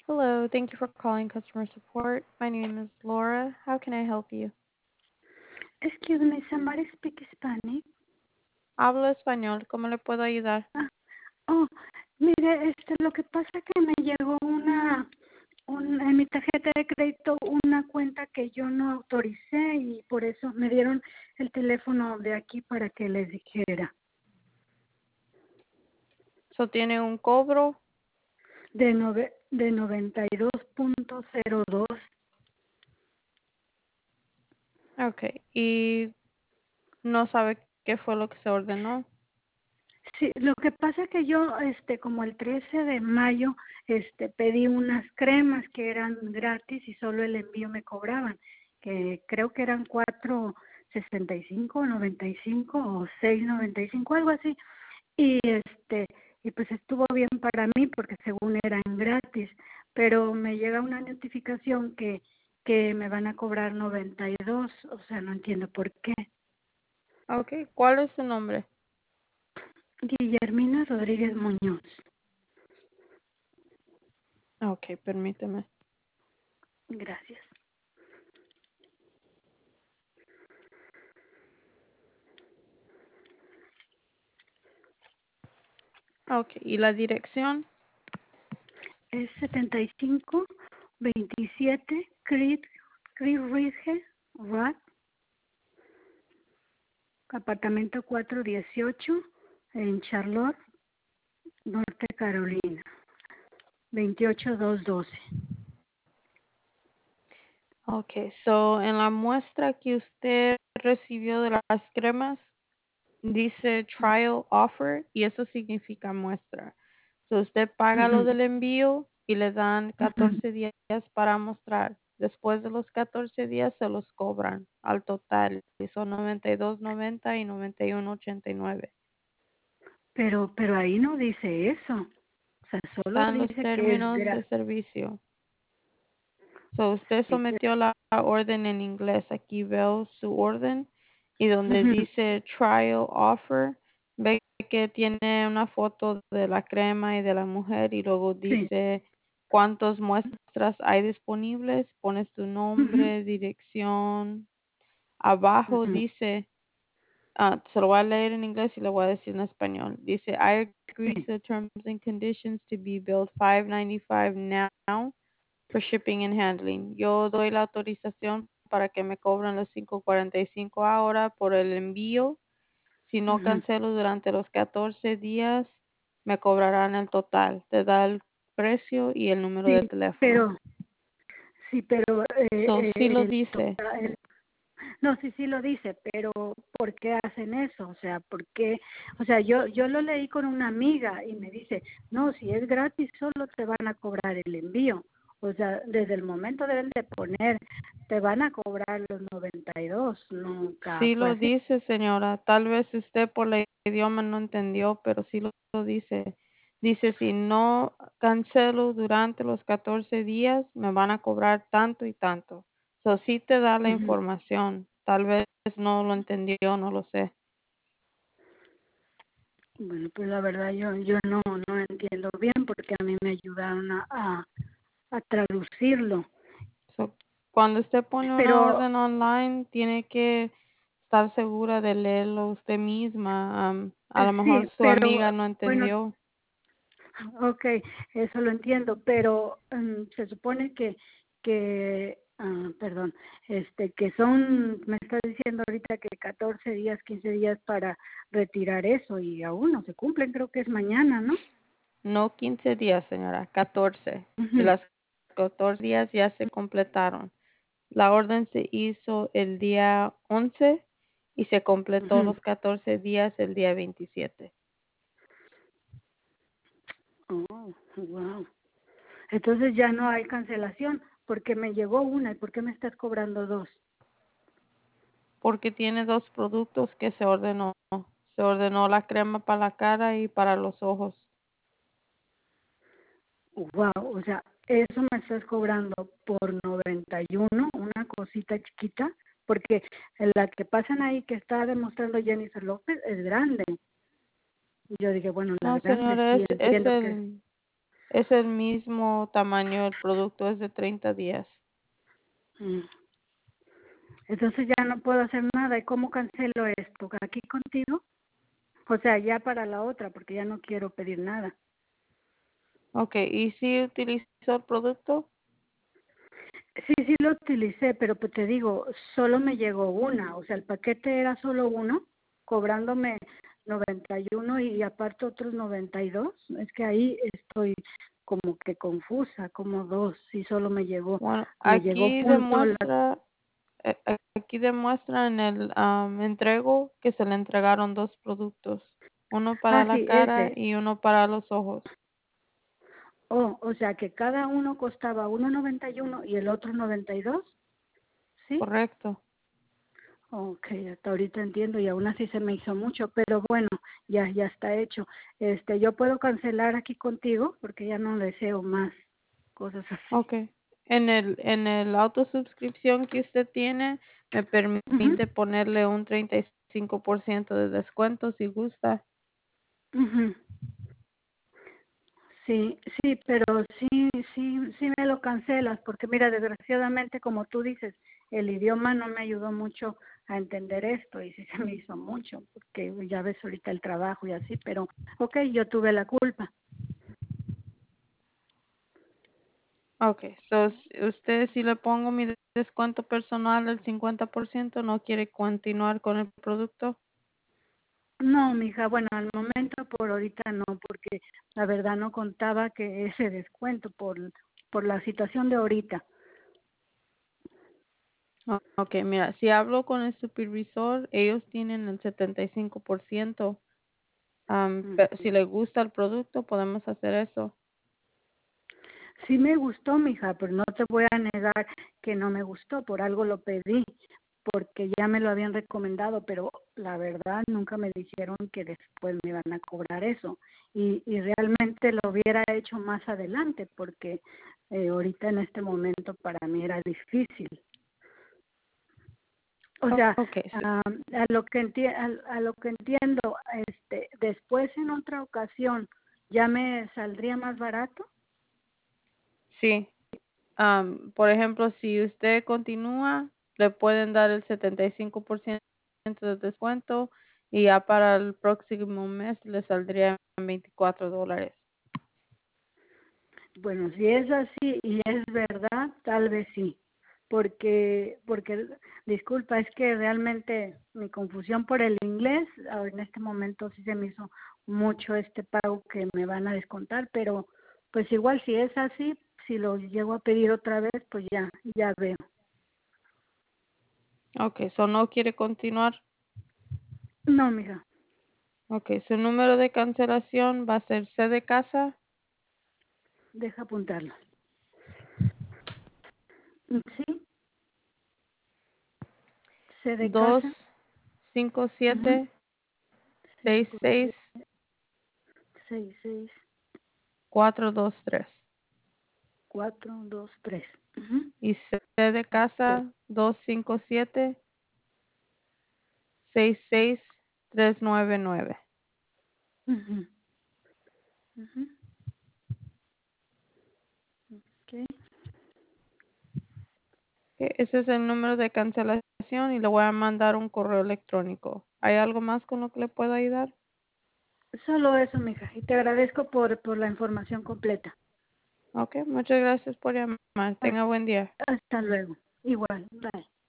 Hello, thank you for calling customer support. My name is Laura. How can I help you? Excuse me, somebody speak Spanish. Hablo español. ¿Cómo le puedo ayudar? Ah, oh, mire, lo que pasa es que me llegó en mi tarjeta de crédito una cuenta que yo no autoricé y por eso me dieron el teléfono de aquí para que les dijera. So, ¿tiene un cobro? De 92.02. Okay. ¿Y no sabe qué fue lo que se ordenó? Sí, lo que pasa que yo, como el 13 de mayo, pedí unas cremas que eran gratis y solo el envío me cobraban, que creo que eran 4.65, 95 o 6.95, algo así. Y y pues estuvo bien para mí porque según eran gratis, pero me llega una notificación que me van a cobrar 92, o sea, no entiendo por qué. Okay. ¿Cuál es su nombre? Guillermina Rodríguez Muñoz. Okay, permíteme. Gracias. Okay. ¿Y la dirección? Es 7527 Creek Ridge Road, apartamento 418 en Charlotte, Norte Carolina, 28212. Okay. So, en la muestra que usted recibió de las cremas, dice trial offer y eso significa muestra. So, usted paga lo Ujú, del envío y le dan ujú. 14 días para mostrar. Después de los 14 días se los cobran al total y son 92.90 y 91.89. Pero ahí no dice eso. O sea, solo Están los dice que es términos de servicio. So, usted sí, sometió la orden en inglés. Aquí veo su orden y donde ujú, dice trial offer, ve que tiene una foto de la crema y de la mujer y luego sí, dice cuántas muestras hay disponibles, pones tu ujú, nombre, dirección. Abajo ujú, dice, se lo voy a leer en inglés y lo voy a decir en español. Dice, I agree to sí, the terms and conditions to be billed $5.95 now for shipping and handling. Yo doy la autorización para que me cobren los 5.45 ahora por el envío. Si no ujú. cancelo durante los 14 días, me cobrarán el total. Te da el precio y el número Sí, de teléfono. pero sí, pero So, sí lo el dice. total. No, sí, sí lo dice, pero ¿por qué hacen eso? O sea, ¿por qué? O sea, yo lo leí con una amiga y me dice, no, si es gratis, solo te van a cobrar el envío. O sea, desde el momento deben de poner, te van a cobrar los 92. Nunca Sí fue lo así. dice, señora. Tal vez usted por el idioma no entendió, pero sí lo dice. Dice, si no cancelo durante los 14 días, me van a cobrar tanto y tanto. So, sí te da la Ujú. información. Tal vez no lo entendió, no lo sé. Bueno, pues la verdad yo no entiendo bien porque a mí me ayudaron a traducirlo. So, cuando usted pone una Pero orden online, tiene que estar segura de leerlo usted misma. A lo mejor sí, su pero amiga no bueno, entendió. okay, eso lo entiendo, pero se supone perdón, que me está diciendo ahorita que 14 días, 15 días para retirar eso y aún no se cumplen, creo que es mañana, ¿no? No 15 días, señora, 14. Y Ujú, las 14 días ya se completaron. La orden se hizo el día 11 y se completó ujú. los 14 días el día 27. Oh, wow. Entonces ya no hay cancelación porque me llegó una y ¿por qué me estás cobrando dos? Porque tiene dos productos que se ordenó. Se ordenó la crema para la cara y para los ojos. Wow, o sea, eso me estás cobrando por 91, una cosita chiquita, porque la que pasan ahí que está demostrando Jennifer López es grande. Yo dije, bueno, la No, grande señora, sí entiendo que Es el mismo tamaño, el producto es de 30 días. Mm. Entonces ya no puedo hacer nada. ¿Y cómo cancelo esto? ¿Aquí contigo? O sea, ya para la otra, porque ya no quiero pedir nada. Ok, ¿y si utilizó el producto? Sí, sí lo utilicé, pero pues te digo, solo me llegó una. O sea, el paquete era solo uno, cobrándome 91 y aparte otros 92. Es que ahí estoy como que confusa, como dos. Sí, solo Bueno, me llegó aquí punto. demuestra, aquí demuestra en el entrego que se le entregaron dos productos, uno para Ah, la sí, cara ese. y uno para los ojos. Oh, o sea que cada uno costaba 1.91 y el otro 92, ¿sí? Correcto. Ok, hasta ahorita entiendo y aún así se me hizo mucho, pero bueno, ya está hecho. Yo puedo cancelar aquí contigo porque ya no deseo más cosas así. Ok. En el autosuscripción que usted tiene, me Ujú, permite ponerle un 35% de descuento si gusta. ujú. Sí, sí, pero sí me lo cancelas, porque mira, desgraciadamente, como tú dices, el idioma no me ayudó mucho a entender esto y sí se me hizo mucho, porque ya ves ahorita el trabajo y así, pero ok, yo tuve la culpa. Ok, so, usted si le pongo mi descuento personal del 50%, ¿no quiere continuar con el producto? No, mija, bueno, al momento por ahorita no, porque la verdad no contaba que ese descuento por la situación de ahorita. Ok, mira, si hablo con el supervisor, ellos tienen el 75%. Si le gusta el producto, podemos hacer eso. Sí me gustó, mija, pero no te voy a negar que no me gustó, por algo lo pedí, porque ya me lo habían recomendado, pero la verdad nunca me dijeron que después me iban a cobrar eso. Y realmente lo hubiera hecho más adelante, porque ahorita en este momento para mí era difícil. O sea, Ok, a lo que entiendo, después en otra ocasión ya me saldría más barato. sí. Por ejemplo, si usted continúa, le pueden dar el 75% de descuento y ya para el próximo mes le saldría $24. Bueno, si es así y es verdad, tal vez sí, porque disculpa, es que realmente mi confusión por el inglés, en este momento sí se me hizo mucho este pago que me van a descontar, pero pues igual si es así, si lo llego a pedir otra vez, pues ya veo. Ok, so no quiere continuar. No, mija, Ok, su número de cancelación va a ser C de casa deja apuntarlo. Sí, C de dos casa. cinco Ujú. siete seis Cinco, siete, seis seis, seis, cuatro dos tres cuatro, dos, tres. Ujú. y C de casa 257 66399. Ujú, ujú. Okay. Ese es el número de cancelación y le voy a mandar un correo electrónico. ¿Hay algo más con lo que le pueda ayudar? Solo eso, mija, y te agradezco por la información completa. Ok, muchas gracias por llamar. Tenga buen día. Hasta luego. Igual, bye.